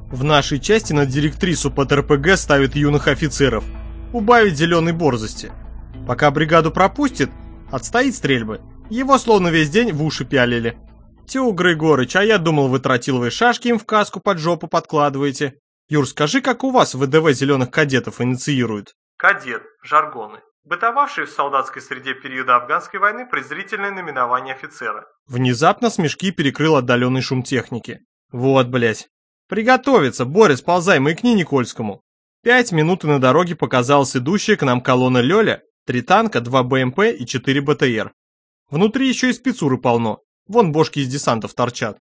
В нашей части на директрису под РПГ ставят юных офицеров. Убавить зеленой борзости. Пока бригаду пропустит, отстоит стрельбы. Его словно весь день в уши пялили. Тю, Григорыч, а я думал, вы тротиловые шашки им в каску под жопу подкладываете. Юр, скажи, как у вас ВДВ зеленых кадетов инициируют? Кадет, жаргоны. Бытовавшие в солдатской среде периода афганской войны презрительное наименование офицера. Внезапно смешки перекрыл отдаленный шум техники. Вот, блять. Приготовиться, Боря, сползай, маякни Никольскому. 5 минут и на дороге показалась идущая к нам колонна Лёля, 3 танка, 2 БМП и 4 БТР. Внутри еще и спецуры полно. Вон бошки из десантов торчат.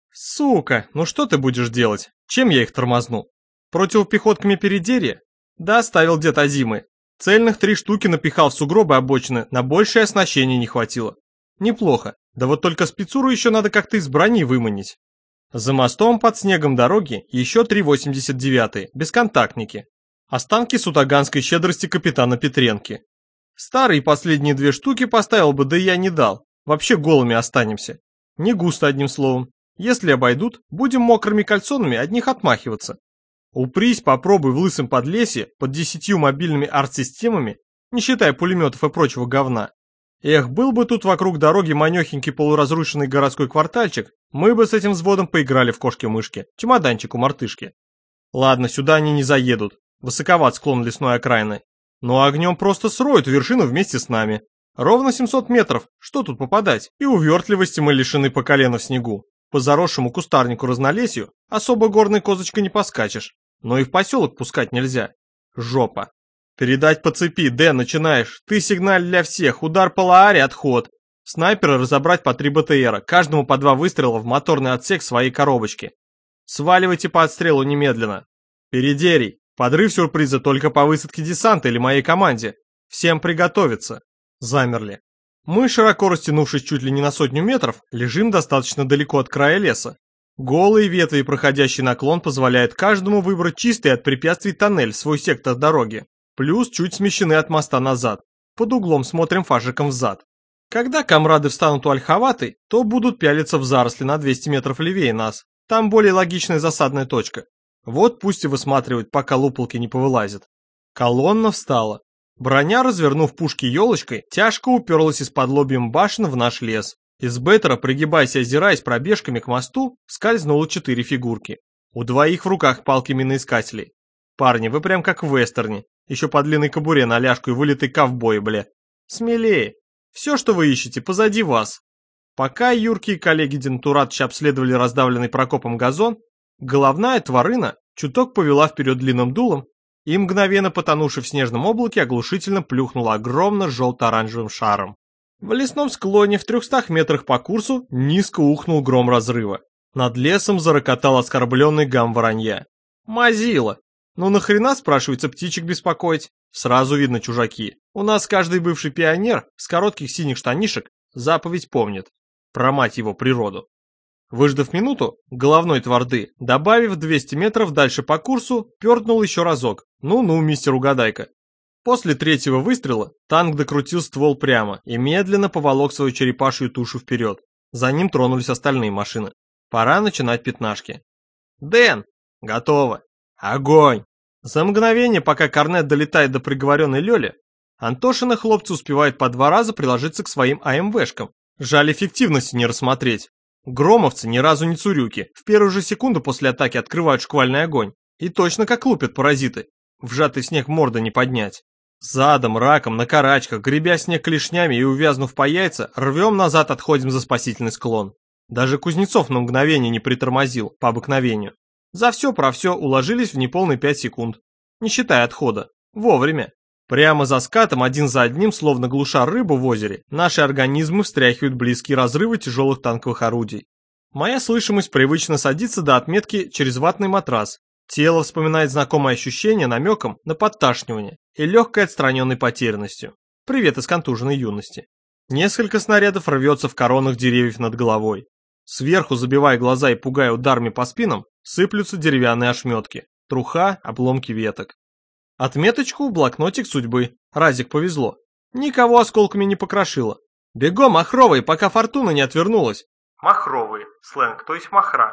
Сука, ну что ты будешь делать? Чем я их тормозну? Противопехотками передерья? Да, ставил дед Азимы. Цельных 3 штуки напихал в сугробы обочины, на большее оснащение не хватило. Неплохо, да вот только спецуру еще надо как-то из брони выманить. За мостом под снегом дороги еще 3 89-е, бесконтактники. Останки сутаганской щедрости капитана Петренки. Старые последние 2 штуки поставил бы, да я не дал. Вообще голыми останемся. Не густо, одним словом. Если обойдут, будем мокрыми кальсонами от них отмахиваться. Упрись, попробуй в лысом подлесье под 10 мобильными арт-системами, не считая пулеметов и прочего говна. Эх, был бы тут вокруг дороги манехенький полуразрушенный городской квартальчик, мы бы с этим взводом поиграли в кошки-мышки, чемоданчик у мартышки. Ладно, сюда они не заедут, высоковат склон лесной окраины. Но огнем просто сроют вершину вместе с нами. Ровно 700 метров, что тут попадать? И увертливости мы лишены по колено в снегу. По заросшему кустарнику разнолесью особо горной козочкой не поскачешь. Но и в поселок пускать нельзя. Жопа. Передать по цепи, Дэн, начинаешь. Ты сигналь для всех, удар по Лааре, отход. Снайпера разобрать по 3 БТРа, каждому по 2 выстрела в моторный отсек своей коробочки. Сваливайте по отстрелу немедленно. Передерий, подрыв сюрприза только по высадке десанта или моей команде. Всем приготовиться. Замерли. Мы, широко растянувшись чуть ли не на 100 метров, лежим достаточно далеко от края леса. Голые ветви и проходящий наклон позволяют каждому выбрать чистый от препятствий тоннель в свой сектор дороги. Плюс чуть смещены от моста назад. Под углом смотрим фашиком взад. Когда комрады встанут у Ольховатой, то будут пялиться в заросли на 200 метров левее нас. Там более логичная засадная точка. Вот пусть и высматривают, пока луполки не повылазят. Колонна встала. Броня, развернув пушки елочкой, тяжко уперлась из-под лобьем башен в наш лес. Из беттера, пригибаясь и озираясь пробежками к мосту, скользнуло 4 фигурки. У 2 в руках палки миноискателей. Парни, вы прям как в вестерне. Еще по длинной кобуре на ляжку и вылитый ковбой, бля. Смелее. Все, что вы ищете, позади вас. Пока Юрки и коллеги Денатуратыча обследовали раздавленный Прокопом газон, головная тварына чуток повела вперед длинным дулом и, мгновенно потонувши в снежном облаке, оглушительно плюхнула огромно желто-оранжевым шаром. В лесном склоне в 300 метрах по курсу низко ухнул гром разрыва. Над лесом зарокотал оскорбленный гам воронья. Мазила! Ну нахрена, спрашивается, птичек беспокоить? Сразу видно чужаки. У нас каждый бывший пионер с коротких синих штанишек заповедь помнит. Про мать его природу. Выждав минуту, головной тварды, добавив 200 метров дальше по курсу, пернул еще разок. Ну-ну, мистер Угадайка. После 3-го выстрела танк докрутил ствол прямо и медленно поволок свою черепашью тушу вперед. За ним тронулись остальные машины. Пора начинать пятнашки. Дэн! Готово! Огонь! За мгновение, пока корнет долетает до приговоренной Лёли, Антошины хлопцы успевают по 2 раза приложиться к своим АМВшкам. Жаль, эффективности не рассмотреть. Громовцы ни разу не цурюки, в первую же секунду после атаки открывают шквальный огонь. И точно как лупят паразиты. В сжатый снег морда не поднять. Задом, раком, на карачках, гребя снег клешнями и увязнув по яйца, рвем назад, отходим за спасительный склон. Даже Кузнецов на мгновение не притормозил, по обыкновению. За все про все уложились в неполные 5 секунд. Не считая отхода. Вовремя. Прямо за скатом, один за одним, словно глуша рыбу в озере, наши организмы встряхивают близкие разрывы тяжелых танковых орудий. Моя слышимость привычно садится до отметки через ватный матрас. Тело вспоминает знакомое ощущение намеком на подташнивание и легкой отстраненной потерянностью. Привет из контуженной юности. Несколько снарядов рвется в коронах деревьев над головой. Сверху, забивая глаза и пугая ударами по спинам, сыплются деревянные ошметки, труха, обломки веток. Отметочку, блокнотик судьбы. Разик повезло. Никого осколками не покрошило. Бегом, махровые, пока фортуна не отвернулась. Махровые, сленг, то есть махра.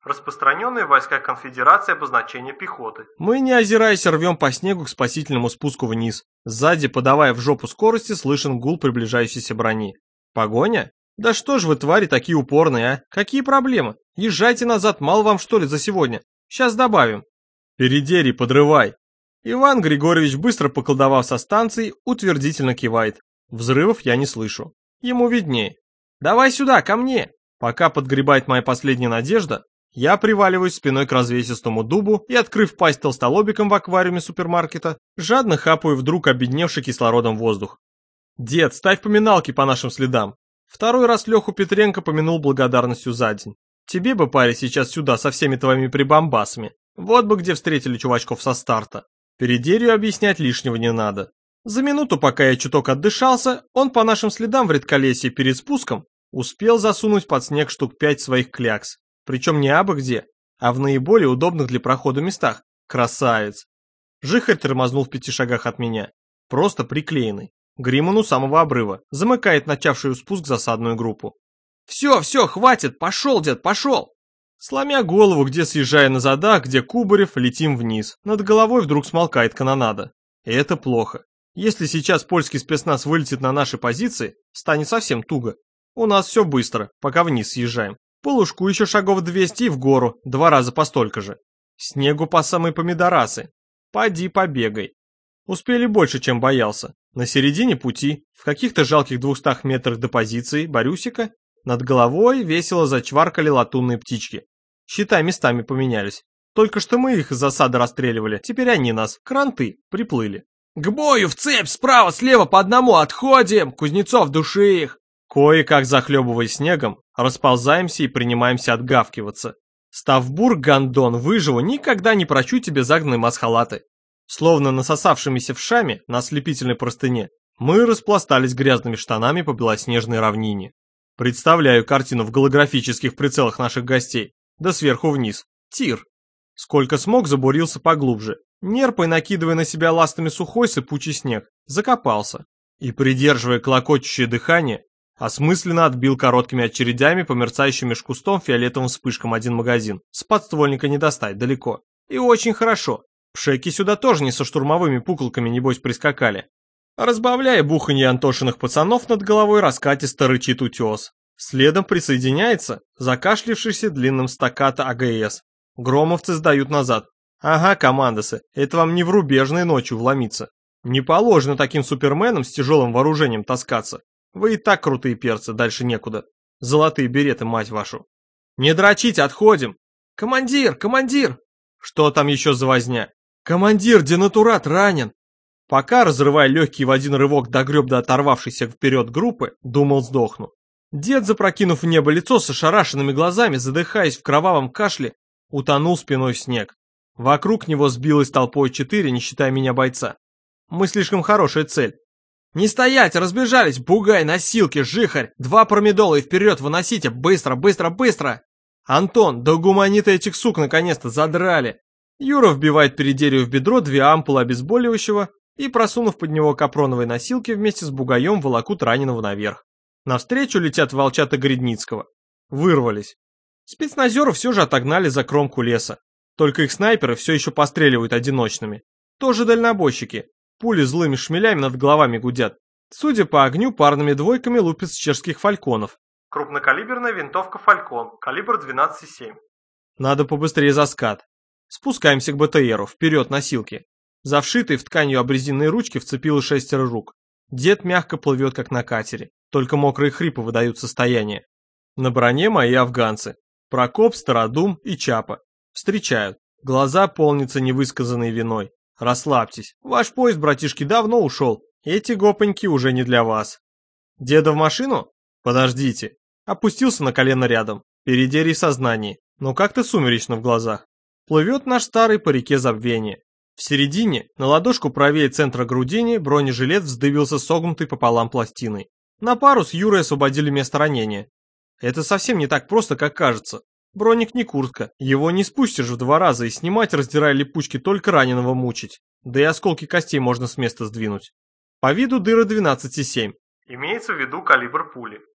Распространенные в войсках конфедерации обозначения пехоты. Мы, не озираясь, рвем по снегу к спасительному спуску вниз. Сзади, подавая в жопу скорости, слышен гул приближающейся брони. Погоня? Да что ж вы, твари, такие упорные, а? Какие проблемы? Езжайте назад, мало вам что ли за сегодня? Сейчас добавим. Передери, подрывай. Иван Григорьевич, быстро поколдовав со станцией, утвердительно кивает. Взрывов я не слышу. Ему виднее. Давай сюда, ко мне. Пока подгребает моя последняя надежда, я приваливаюсь спиной к развесистому дубу и, открыв пасть толстолобиком в аквариуме супермаркета, жадно хапаю вдруг обедневший кислородом воздух. Дед, ставь поминалки по нашим следам. Второй раз Леху Петренко помянул благодарностью за день. Тебе бы, парень, сейчас сюда со всеми твоими прибамбасами. Вот бы где встретили чувачков со старта. Передерью объяснять лишнего не надо. За минуту, пока я чуток отдышался, он по нашим следам в редколесье перед спуском успел засунуть под снег штук 5 своих клякс. Причем не абы где, а в наиболее удобных для прохода местах. Красавец. Жихарь тормознул в 5 шагах от меня. Просто приклеенный. Гримман у самого обрыва. Замыкает начавшую спуск засадную группу. Все, хватит, пошел, дед, пошел. Сломя голову, где съезжая на задах, где Кубарев, летим вниз. Над головой вдруг смолкает канонада. И это плохо. Если сейчас польский спецназ вылетит на наши позиции, станет совсем туго. У нас все быстро, пока вниз съезжаем. По лужку еще шагов 200 и в гору, 2 раза по столько же. Снегу по самой помидорасы. Поди побегай. Успели больше, чем боялся. На середине пути, в каких-то жалких 200 метрах до позиции Борюсика, над головой весело зачваркали латунные птички. Считай, местами поменялись. Только что мы их из засады расстреливали, теперь они нас, кранты, приплыли. «К бою, в цепь, справа, слева, по одному, отходим! Кузнецов, души их!» Кое-как захлебываясь снегом, расползаемся и принимаемся отгавкиваться. Ставбург, гондон, выживу, никогда не прощу тебе загнанные масхалаты. Словно насосавшимися вшами на ослепительной простыне, мы распластались грязными штанами по белоснежной равнине. Представляю картину в голографических прицелах наших гостей, да сверху вниз. Тир. Сколько смог, забурился поглубже. Нерпой, накидывая на себя ластами сухой сыпучий снег, закопался. И, придерживая клокочущее дыхание, осмысленно отбил короткими очередями по мерцающим меж кустом фиолетовым вспышкам один магазин. С подствольника не достать, далеко. И очень хорошо. Пшеки сюда тоже не со штурмовыми пуколками, небось, прискакали. Разбавляя буханье Антошиных пацанов над головой, раскатисто рычит утес. Следом присоединяется закашлившийся длинным стаккато АГС. Громовцы сдают назад. Ага, командосы, это вам не в рубежной ночью вломиться. Не положено таким суперменам с тяжелым вооружением таскаться. Вы и так крутые перцы, дальше некуда. Золотые береты, мать вашу. Не дрочить, отходим. Командир, командир! Что там еще за возня? Командир, денатурат ранен. Пока, разрывая легкий в один рывок догреб до оторвавшейся вперед группы, думал, сдохну. Дед, запрокинув в небо лицо с ошарашенными глазами, задыхаясь в кровавом кашле, утонул спиной в снег. Вокруг него сбилась толпой 4, не считая меня, бойца. Мы слишком хорошая цель. Не стоять, разбежались, бугай, носилки, жихарь, 2 промедола и вперед выносите, быстро, быстро, быстро. Антон, да гуманита этих сук наконец-то задрали. Юра вбивает передерью в бедро 2 ампулы обезболивающего и, просунув под него капроновые носилки, вместе с бугаем волокут раненого наверх. Навстречу летят волчата Гридницкого. Вырвались. Спецназеров все же отогнали за кромку леса. Только их снайперы все еще постреливают одиночными. Тоже дальнобойщики. Пули злыми шмелями над головами гудят. Судя по огню, парными двойками лупят с чешских фальконов. Крупнокалиберная винтовка «Фалькон», калибр 12,7. Надо побыстрее за скат. Спускаемся к БТРу, вперед носилки. За вшитой в тканью обрезинные ручки вцепилось 6 рук. Дед мягко плывет, как на катере. Только мокрые хрипы выдают состояние. На броне мои афганцы. Прокоп, Стародум и Чапа. Встречают. Глаза полнятся невысказанной виной. Расслабьтесь. Ваш поезд, братишки, давно ушел. Эти гопоньки уже не для вас. Деда в машину? Подождите. Опустился на колено рядом. Передерий в сознании. Но как-то сумеречно в глазах. Плывет наш старый по реке забвения. В середине, на ладошку правее центра грудини, бронежилет вздыбился согнутой пополам пластиной. На пару с Юрой освободили место ранения. Это совсем не так просто, как кажется. Броник не куртка, его не спустишь в 2 раза и снимать, раздирая липучки, только раненого мучить. Да и осколки костей можно с места сдвинуть. По виду дыра 12,7. Имеется в виду калибр пули.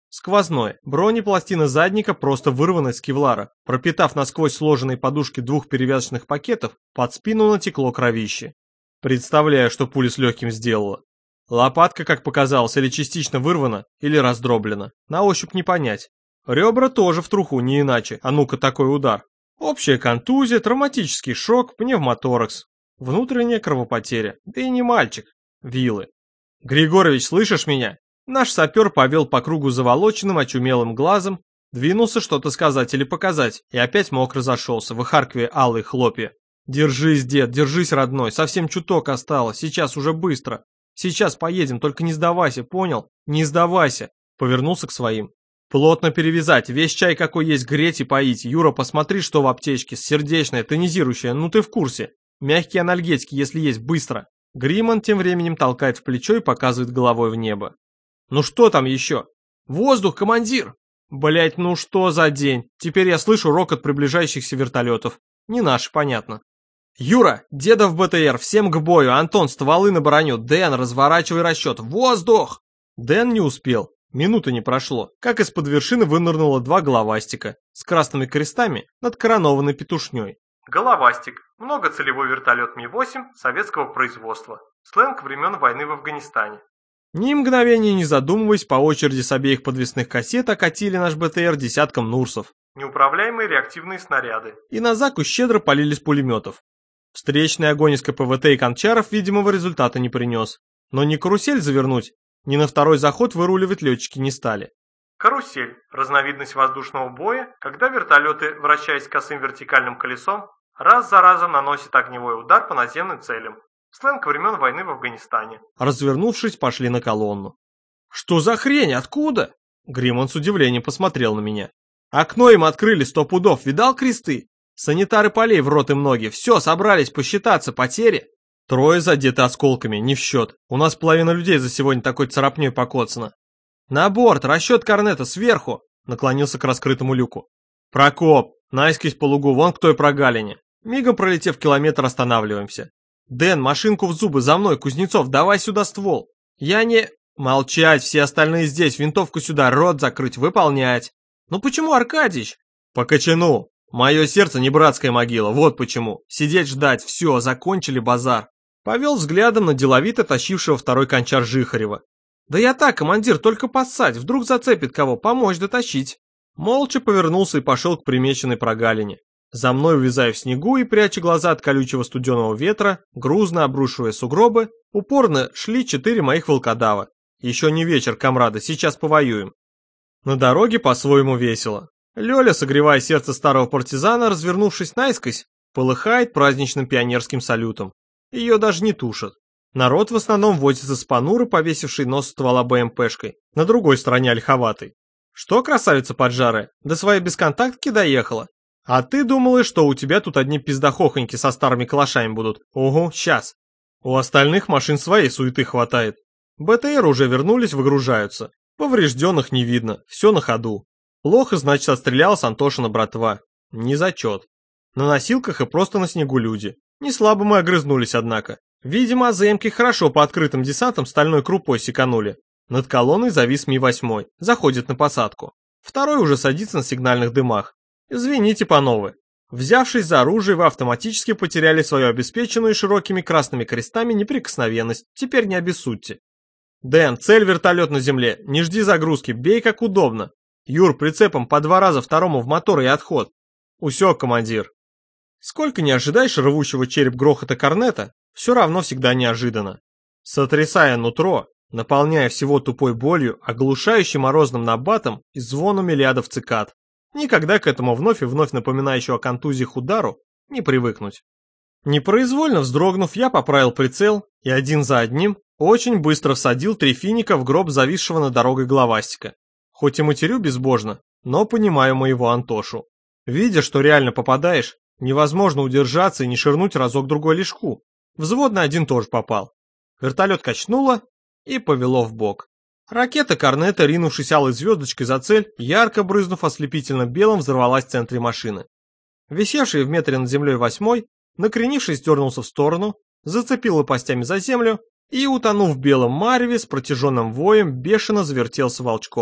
Сквозное, бронепластина задника просто вырвана из кевлара. Пропитав насквозь сложенные подушки двух перевязочных пакетов, под спину натекло кровище. Представляю, что пуля с легким сделала. Лопатка, как показалось, или частично вырвана, или раздроблена. На ощупь не понять. Ребра тоже в труху, не иначе. А ну-ка такой удар. Общая контузия, травматический шок, пневмоторакс. Внутренняя кровопотеря. Да и не мальчик. Вилы. Григорьевич, слышишь меня? Наш сапер повел по кругу заволоченным, очумелым глазом, двинулся что-то сказать или показать, и опять мокро зашелся, выхаркивая алые хлопья. «Держись, дед, держись, родной, совсем чуток осталось, сейчас уже быстро. Сейчас поедем, только не сдавайся, понял? Не сдавайся!» Повернулся к своим. «Плотно перевязать, весь чай какой есть греть и поить. Юра, посмотри, что в аптечке, сердечное, тонизирующее, ну ты в курсе. Мягкие анальгетики, если есть, быстро». Гриман тем временем толкает в плечо и показывает головой в небо. «Ну что там еще?» «Воздух, командир!» Блять, ну что за день? Теперь я слышу рокот приближающихся вертолетов. Не наш, понятно. «Юра, деда в БТР, всем к бою, Антон, стволы на броню, Дэн, разворачивай расчет, воздух!» Дэн не успел, минуты не прошло, как из-под вершины вынырнуло два головастика с красными крестами над коронованной петушней. Головастик. Многоцелевой вертолет Ми-8 советского производства. Сленг времен войны в Афганистане. Ни мгновения не задумываясь, по очереди с обеих подвесных кассет окатили наш БТР десятком Нурсов. Неуправляемые реактивные снаряды. И на Заку щедро полили с пулеметов. Встречный огонь из КПВТ и Кончаров видимого результата не принес. Но ни карусель завернуть, ни на второй заход выруливать летчики не стали. Карусель. Разновидность воздушного боя, когда вертолеты, вращаясь косым вертикальным колесом, раз за разом наносят огневой удар по наземным целям. Сленг времен войны в Афганистане. Развернувшись, пошли на колонну. «Что за хрень? Откуда?» Гриммон с удивлением посмотрел на меня. «Окно им открыли 100 пудов, видал кресты? Санитары полей в рот им ноги, все, собрались посчитаться, потери. Трое задеты осколками, не в счет. У нас половина людей за сегодня такой царапней покоцана. На борт, расчет корнета, сверху!» Наклонился к раскрытому люку. «Прокоп, наискось по лугу, вон к той прогалине. Мигом пролетев километр, останавливаемся. Дэн, машинку в зубы, за мной, Кузнецов, давай сюда ствол. Я не... Молчать, все остальные здесь, винтовку сюда, рот закрыть, выполнять. Ну почему, Аркадьич? По кочану. Мое сердце не братская могила, вот почему. Сидеть ждать, все, закончили базар. Повел взглядом на деловито тащившего второй кончар Жихарева. Да я так, командир, только поссать, вдруг зацепит кого, помочь дотащить. Молча повернулся и пошел к примеченной прогалине. За мной, увязая в снегу и пряча глаза от колючего студеного ветра, грузно обрушивая сугробы, упорно шли 4 моих волкодава. Еще не вечер, комрады, сейчас повоюем. На дороге по-своему весело. Лёля, согревая сердце старого партизана, развернувшись наискось, полыхает праздничным пионерским салютом. Ее даже не тушат. Народ в основном возится с понуро, повесивший нос ствола БМПшкой, на другой стороне ольховатой. Что, красавица поджарая, до своей бесконтактки доехала? А ты думала, что у тебя тут одни пиздохохоньки со старыми калашами будут? Угу, сейчас. У остальных машин своей суеты хватает. БТР уже вернулись, выгружаются. Поврежденных не видно, все на ходу. Плохо, значит, отстрелялась Антошина братва. Не зачет. На носилках и просто на снегу люди. Не слабо мы огрызнулись, однако. Видимо, АЗМки хорошо по открытым десантам стальной крупой секанули. Над колонной завис Ми-8, заходит на посадку. Второй уже садится на сигнальных дымах. Извините, панове. Взявшись за оружие, вы автоматически потеряли свою обеспеченную широкими красными крестами неприкосновенность. Теперь не обессудьте. Дэн, цель вертолет на земле. Не жди загрузки, бей как удобно. Юр, прицепом по 2 раза второму в мотор и отход. Усек, командир. Сколько не ожидаешь рвущего череп грохота корнета, все равно всегда неожиданно. Сотрясая нутро, наполняя всего тупой болью, оглушающим морозным набатом и звону миллиардов цикад. Никогда к этому вновь и вновь напоминающему о контузиях удару не привыкнуть. Непроизвольно вздрогнув, я поправил прицел и один за одним очень быстро всадил 3 финика в гроб зависшего над дорогой головастика. Хоть и матерю безбожно, но понимаю моего Антошу. Видя, что реально попадаешь, невозможно удержаться и не ширнуть разок-другой лишку. Взводный один тоже попал. Вертолет качнуло и повело вбок. Ракета корнета, ринувшись алой звездочкой за цель, ярко брызнув ослепительно белым, взорвалась в центре машины. Висевший в метре над землей 8, накренившись, дернулся в сторону, зацепил лопастями за землю и, утонув в белом мареве, с протяженным воем, бешено завертелся волчком.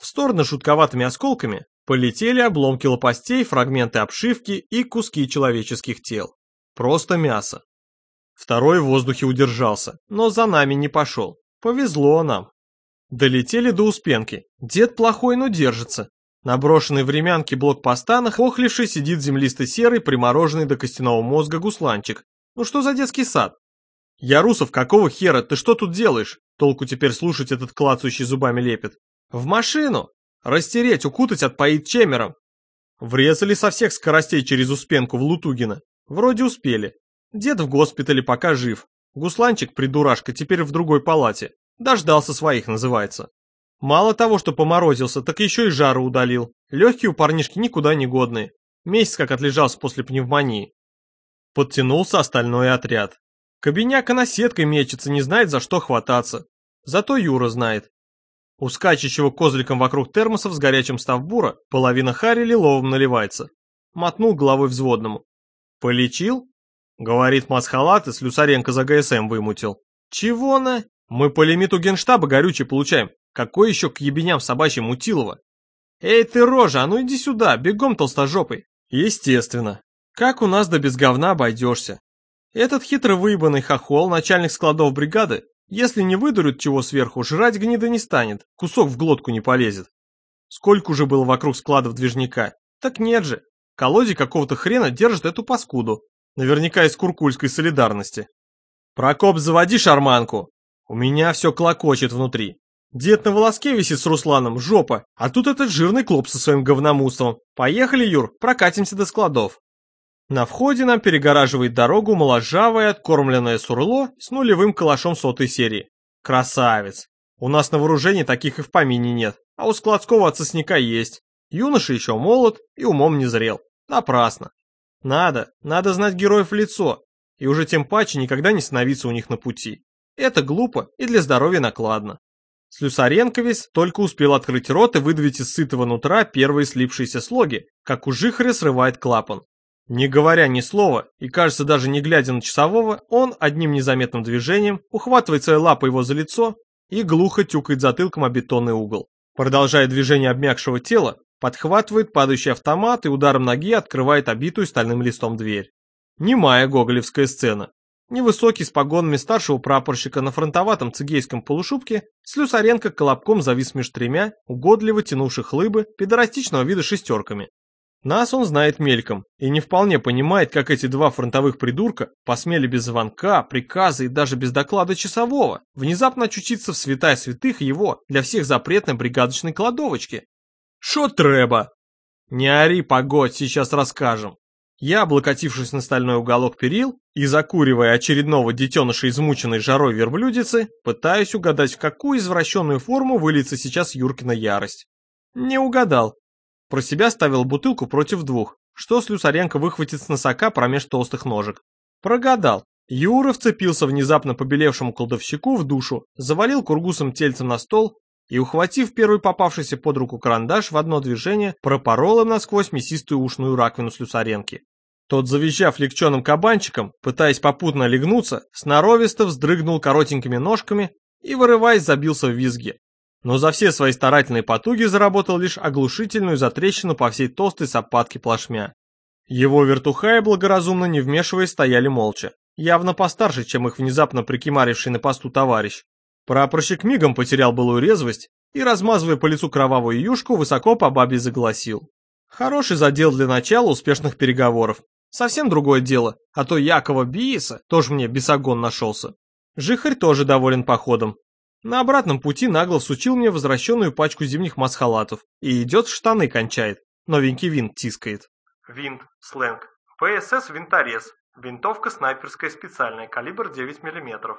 В стороны шутковатыми осколками полетели обломки лопастей, фрагменты обшивки и куски человеческих тел. Просто мясо. Второй в воздухе удержался, но за нами не пошел. Повезло нам. Долетели до Успенки. Дед плохой, но держится. На брошенной времянке блокпоста нахохливший сидит землисто-серый, примороженный до костяного мозга гусланчик. Ну что за детский сад? Ярусов, какого хера, ты что тут делаешь? Толку теперь слушать этот клацающий зубами лепет. В машину! Растереть, укутать, отпоить чемером. Врезали со всех скоростей через Успенку в Лутугино. Вроде успели. Дед в госпитале пока жив. Гусланчик, придурашка, теперь в другой палате. Дождался своих, называется. Мало того, что поморозился, так еще и жару удалил. Легкие у парнишки никуда не годные. Месяц как отлежался после пневмонии. Подтянулся остальной отряд. Кабиняка на сеткой мечется, не знает, за что хвататься. Зато Юра знает. У скачущего козликом вокруг термосов с горячим ставбура половина хари лиловым наливается. Мотнул головой взводному. Полечил? Говорит, масхалаты Слюсаренко за ГСМ вымутил. Чего на? Мы по лимиту генштаба горючее получаем. Какой еще к ебеням собачьим Мутилова? Эй ты, рожа, а ну иди сюда, бегом толстожопый. Естественно. Как у нас да без говна обойдешься? Этот хитро выебанный хохол, начальник складов бригады, если не выдурят чего сверху, жрать гнида не станет, кусок в глотку не полезет. Сколько уже было вокруг складов движняка? Так нет же. Колодий какого-то хрена держит эту паскуду. Наверняка из куркульской солидарности. Прокоп, заводи шарманку. У меня все клокочет внутри. Дед на волоске висит с Русланом, жопа, а тут этот жирный клоп со своим говномусором. Поехали, Юр, прокатимся до складов. На входе нам перегораживает дорогу моложавое откормленное сурло с нулевым калашом 100-й серии. Красавец. У нас на вооружении таких и в помине нет, а у складского отсосняка есть. Юноша еще молод и умом не зрел. Напрасно. Надо знать героев в лицо, и уже тем паче никогда не становиться у них на пути. Это глупо и для здоровья накладно. Слюсаренко весь только успел открыть рот и выдавить из сытого нутра первые слипшиеся слоги, как у жихаря срывает клапан. Не говоря ни слова и, кажется, даже не глядя на часового, он одним незаметным движением ухватывает своей лапой его за лицо и глухо тюкает затылком о бетонный угол. Продолжая движение обмякшего тела, подхватывает падающий автомат и ударом ноги открывает обитую стальным листом дверь. Немая гоголевская сцена. Невысокий, с погонами старшего прапорщика на фронтоватом цигейском полушубке, Слюсаренко колобком завис меж тремя, угодливо тянувших лыбы, педорастичного вида шестерками. Нас он знает мельком и не вполне понимает, как эти два фронтовых придурка посмели без звонка, приказа и даже без доклада часового внезапно очутиться в святая святых его для всех запретной бригадочной кладовочки. Шо треба? Не ори, погодь, сейчас расскажем. Я, облокотившись на стальной уголок перил и закуривая очередного детеныша измученной жарой верблюдицы, пытаюсь угадать, в какую извращенную форму выльется сейчас Юркина ярость. Не угадал. Про себя ставил бутылку против двух, что Слюсаренко выхватит с носака промеж толстых ножек. Прогадал. Юра вцепился внезапно побелевшему кладовщику в душу, завалил кургусом тельцем на стол и, ухватив первый попавшийся под руку карандаш, в одно движение пропорол им насквозь мясистую ушную раковину Слюсаренки. Тот, завизжав легченым кабанчиком, пытаясь попутно легнуться, сноровисто вздрыгнул коротенькими ножками и, вырываясь, забился в визге. Но за все свои старательные потуги заработал лишь оглушительную затрещину по всей толстой сапатке плашмя. Его вертухаи, благоразумно не вмешиваясь, стояли молча, явно постарше, чем их внезапно прикимаривший на посту товарищ. Прапорщик мигом потерял былую резвость и, размазывая по лицу кровавую юшку, высоко по бабе загласил. Хороший задел для начала успешных переговоров. Совсем другое дело, а то Якова Биеса тоже мне бесогон нашелся. Жихарь тоже доволен походом. На обратном пути нагло всучил мне возвращенную пачку зимних масхалатов и идет в штаны кончает, новенький винт тискает. Винт, сленг. ПСС винторез. Винтовка снайперская специальная, калибр 9 мм.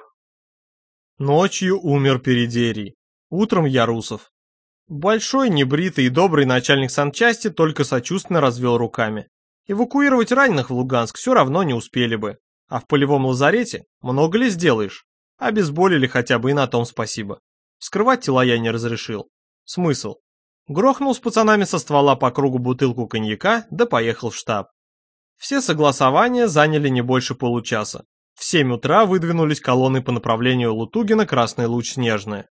Ночью умер Передерий, утром Ярусов. Большой, небритый и добрый начальник санчасти только сочувственно развел руками. Эвакуировать раненых в Луганск все равно не успели бы, а в полевом лазарете много ли сделаешь? Обезболили хотя бы, и на том спасибо. Вскрывать тела я не разрешил. Смысл? Грохнул с пацанами со ствола по кругу бутылку коньяка, да поехал в штаб. Все согласования заняли не больше получаса. В 7 утра выдвинулись колонны по направлению Лутугина, Красный Луч, Снежная.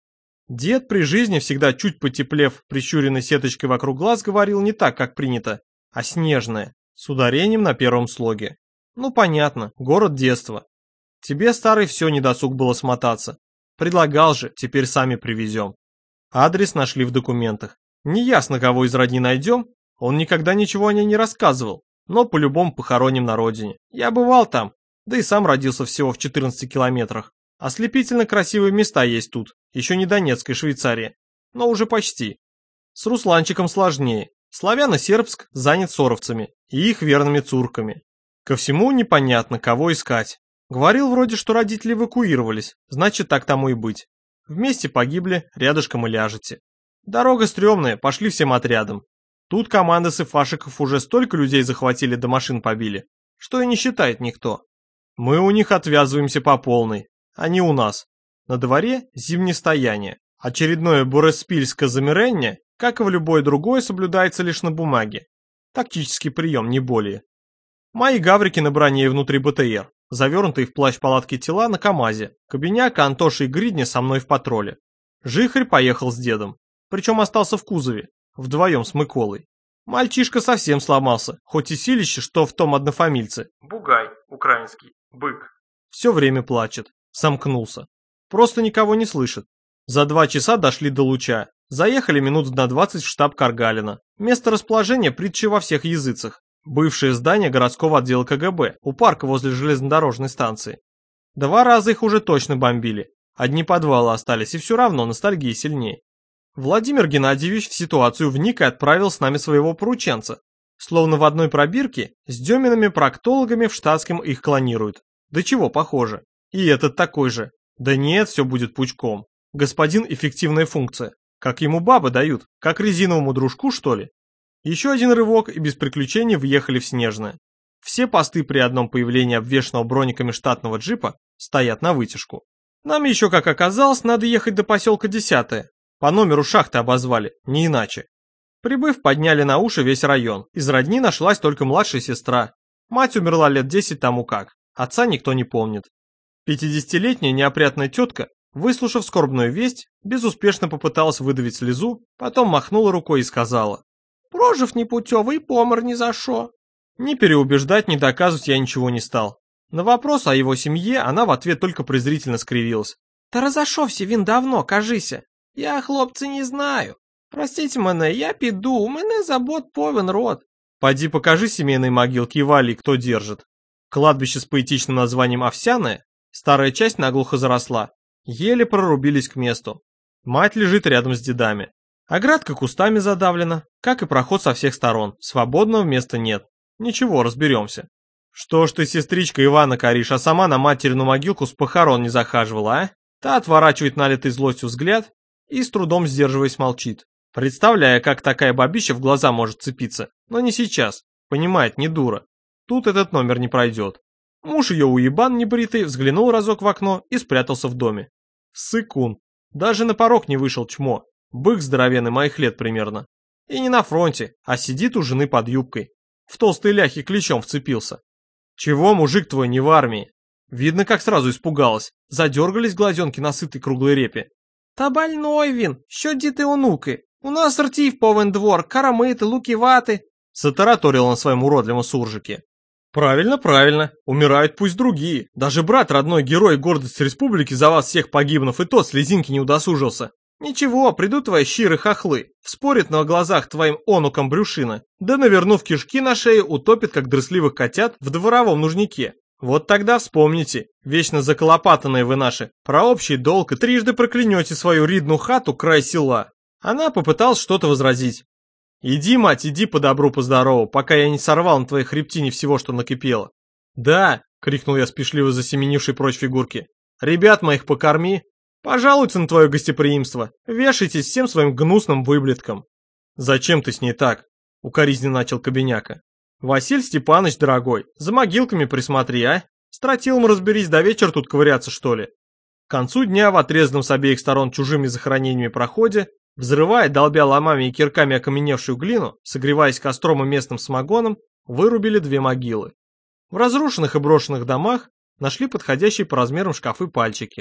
Дед при жизни, всегда чуть потеплев прищуренной сеточкой вокруг глаз, говорил не так, как принято, а снежное, с ударением на первом слоге. Ну понятно, город детства. Тебе, старый, все недосуг было смотаться. Предлагал же, теперь сами привезем. Адрес нашли в документах. Неясно, кого из родни найдем, он никогда ничего о ней не рассказывал, но по-любому похороним на родине. Я бывал там, да и сам родился всего в 14 километрах. Ослепительно красивые места есть тут, еще не Донецкой Швейцарии, но уже почти. С Русланчиком сложнее. Славяно-сербск занят соровцами и их верными цурками. Ко всему непонятно, кого искать. Говорил вроде, что родители эвакуировались, значит так тому и быть. Вместе погибли, рядышком и ляжете. Дорога стрёмная, пошли всем отрядом. Тут команды сыфашиков уже столько людей захватили да машин побили, что и не считает никто. Мы у них отвязываемся по полной. Они у нас. На дворе зимнее стояние. Очередное буреспильское замирание, как и в любое другое, соблюдается лишь на бумаге. Тактический прием, не более. Мои гаврики на броне и внутри БТР, завернутые в плащ палатки тела на КамАЗе. Кобеняка, Антоша и Гридня со мной в патруле. Жихарь поехал с дедом, причем остался в кузове, вдвоем с Миколой. Мальчишка совсем сломался, хоть и силище, что в том однофамильце. Бугай, украинский, бык. Все время плачет. Сомкнулся. Просто никого не слышит. За 2 часа дошли до Луча. Заехали минут на 20 в штаб Каргалина. Место расположения притчи во всех языцах. Бывшее здание городского отдела КГБ, у парка возле железнодорожной станции. 2 раза их уже точно бомбили. Одни подвалы остались, и все равно ностальгия сильнее. Владимир Геннадьевич в ситуацию вник и отправил с нами своего порученца. Словно в одной пробирке с Демиными проктологами в штатском их клонируют. Да чего похоже. И этот такой же. Да нет, все будет пучком. Господин эффективная функция. Как ему бабы дают, как резиновому дружку, что ли? Еще один рывок, и без приключений въехали в Снежное. Все посты при одном появлении обвешанного брониками штатного джипа стоят на вытяжку. Нам еще, как оказалось, надо ехать до поселка 10-е. По номеру шахты обозвали, не иначе. Прибыв, подняли на уши весь район. Из родни нашлась только младшая сестра. Мать умерла лет 10 тому как. Отца никто не помнит. 50-летняя неопрятная тетка, выслушав скорбную весть, безуспешно попыталась выдавить слезу, потом махнула рукой и сказала: «Прожив непутевый, помер ни за шо». Ни переубеждать, ни доказывать я ничего не стал. На вопрос о его семье она в ответ только презрительно скривилась. «Та разошовся він давно, кажися. Я, хлопцы, не знаю. Простите мене, я піду, у мене забот повен рот». Поди покажи семейные могилки и вали, кто держит. Кладбище с поэтичным названием Овсяное, старая часть наглухо заросла. Еле прорубились к месту. Мать лежит рядом с дедами. Оградка кустами задавлена, как и проход со всех сторон. Свободного места нет. Ничего, разберемся. Что ж ты, сестричка, Ивана коришь, а сама на материну могилку с похорон не захаживала, а? Та отворачивает налитый злостью взгляд и с трудом сдерживаясь молчит. Представляя, как такая бабища в глаза может цепиться. Но не сейчас. Понимает, не дура. Тут этот номер не пройдет. Муж ее уебан небритый взглянул разок в окно и спрятался в доме. Сыкун. Даже на порог не вышел чмо. Бык здоровенный моих лет примерно. И не на фронте, а сидит у жены под юбкой. В толстой ляхе клещом вцепился. Чего мужик твой не в армии? Видно, как сразу испугалась. Задергались глазенки на сытой круглой репе. Та больной він, що діти онуки. У нас ртів повен двор, карамити, луки-ваты. Затараторил на своем уродливом суржике. Правильно, правильно. Умирают пусть другие. Даже брат родной герой и гордость республики за вас всех погибнув, и тот слезинки не удосужился. Ничего, придут твои щиры хохлы, вспорят на глазах твоим онукам брюшина, да навернув кишки на шее, утопят, как дрысливых котят, в дворовом нужнике. Вот тогда вспомните, вечно заколопатанные вы наши, про общий долг и трижды проклянете свою ридную хату край села. Она попыталась что-то возразить. Иди, мать, иди по добру, по здорову, пока я не сорвал на твоей хребтине всего, что накипело. Да, крикнул я спешливо засеменившей прочь фигурки. Ребят моих покорми. Пожалуйте на твое гостеприимство, вешайтесь всем своим гнусным выблетком. Зачем ты с ней так? Укоризненно начал Кобеняка. Василь Степанович, дорогой, за могилками присмотри, а? С тротилом разберись, до вечера тут ковыряться, что ли? К концу дня в отрезанном с обеих сторон чужими захоронениями проходе, взрывая, долбя ломами и кирками окаменевшую глину, согреваясь костром и местным самогоном, вырубили 2 могилы. В разрушенных и брошенных домах нашли подходящие по размерам шкафы пальчики.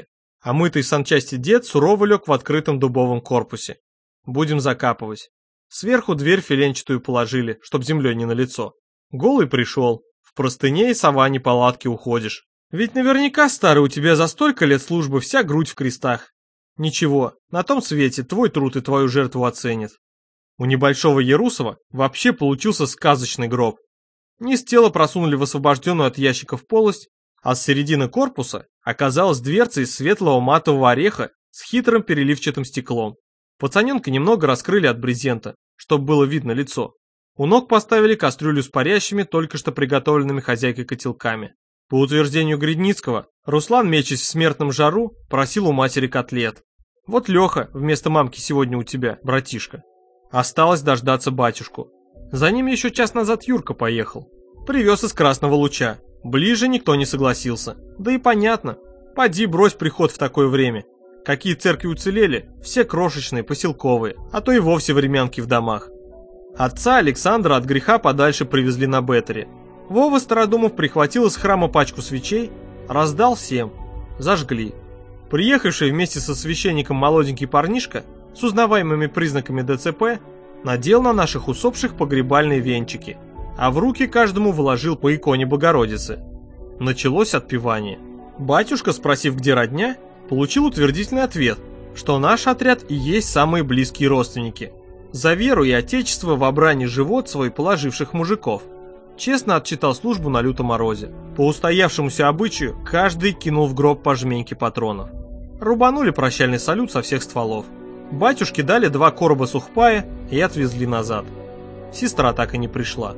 А мытый санчасти дед сурово лег в открытом дубовом корпусе. Будем закапывать. Сверху дверь филенчатую положили, чтоб землей не налицо. Голый пришел. В простыне и саване палатки уходишь. Ведь наверняка, старый, у тебя за столько лет службы вся грудь в крестах. Ничего, на том свете твой труд и твою жертву оценят. У небольшого Ярусова вообще получился сказочный гроб. Низ тела просунули в освобожденную от ящиков полость, а с середины корпуса оказалась дверца из светлого матового ореха с хитрым переливчатым стеклом. Пацаненка немного раскрыли от брезента, чтобы было видно лицо. У ног поставили кастрюлю с парящими, только что приготовленными хозяйкой котелками. По утверждению Гридницкого, Руслан, мечась в смертном жару, просил у матери котлет. Вот Леха вместо мамки сегодня у тебя, братишка. Осталось дождаться батюшку. За ними еще час назад Юрка поехал. Привез из Красного Луча. Ближе никто не согласился. Да и понятно. Поди брось приход в такое время. Какие церкви уцелели, все крошечные, поселковые, а то и вовсе времянки в домах. Отца Александра от греха подальше привезли на беттере. Вова Стародумов прихватил из храма пачку свечей, раздал всем. Зажгли. Приехавший вместе со священником молоденький парнишка с узнаваемыми признаками ДЦП надел на наших усопших погребальные венчики, а в руки каждому вложил по иконе Богородицы. Началось отпевание. Батюшка, спросив, где родня, получил утвердительный ответ, что наш отряд и есть самые близкие родственники. За веру и отечество в обране живот свой положивших мужиков. Честно отчитал службу на лютом морозе. По устоявшемуся обычаю, каждый кинул в гроб по жменьке патронов. Рубанули прощальный салют со всех стволов. Батюшке дали 2 короба сухпая и отвезли назад. Сестра так и не пришла.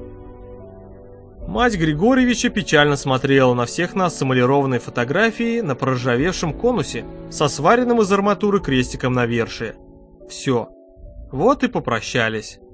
Мать Григорьевича печально смотрела на всех нас с эмалированной фотографией на проржавевшем конусе со сваренным из арматуры крестиком навершие. Все. Вот и попрощались.